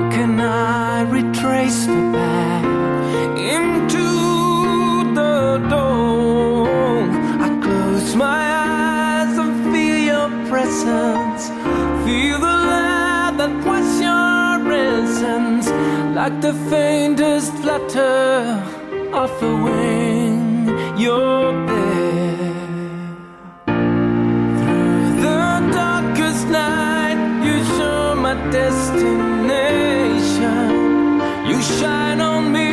can I retrace the path into the dawn? I close my eyes and feel your presence, feel the light that was your essence, like the faintest flutter of a wing. You're there. Through the darkest night, you show my destination. You shine on me,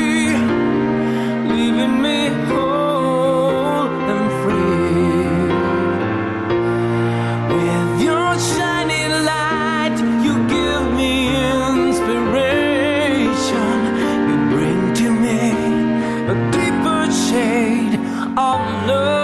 leaving me whole and free. With your shining light, you give me inspiration. You bring to me a deeper shade of love.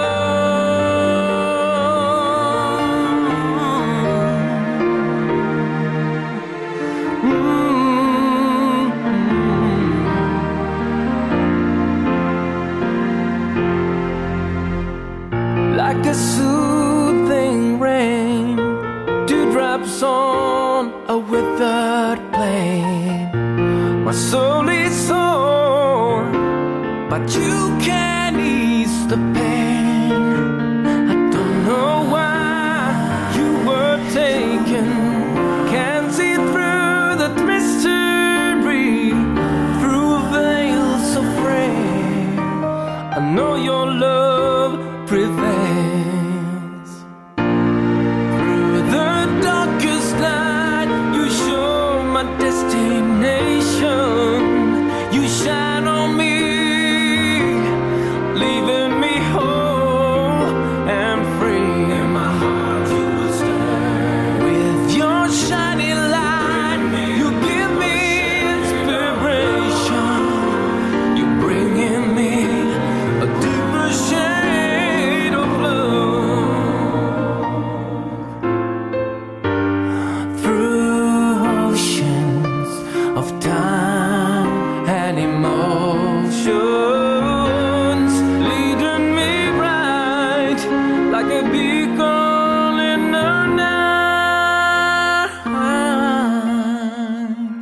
Like a soothing rain, dewdrops on a withered plain. My soul is sore, but you can ease the pain. I don't know why you were taken, can't see through the mystery, through veils so frail. I know your love prevails. Through the darkest night, you show my destination. You shine on me, leaving me whole and free. In my heart you will stay. With your shining light, you give me inspiration. You bring in me a deeper shade of love. Through oceans of time and emotions, leading me right like a beacon in the night.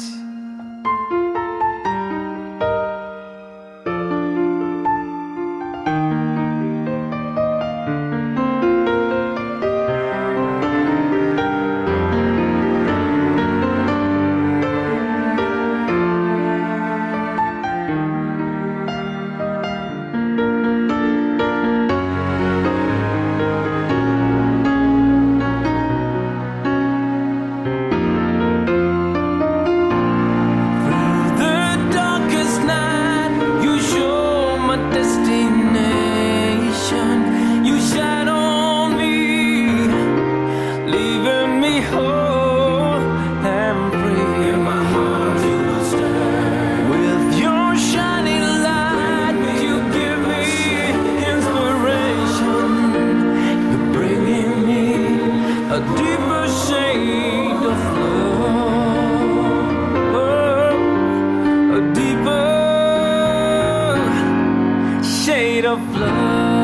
Through the darkest night, you show my destination. You shine on me, leaving me whole and free. In my heart you will stay. With your shining light, you give me inspiration. You're bringing me a deeper shade of love, a deeper shade of love.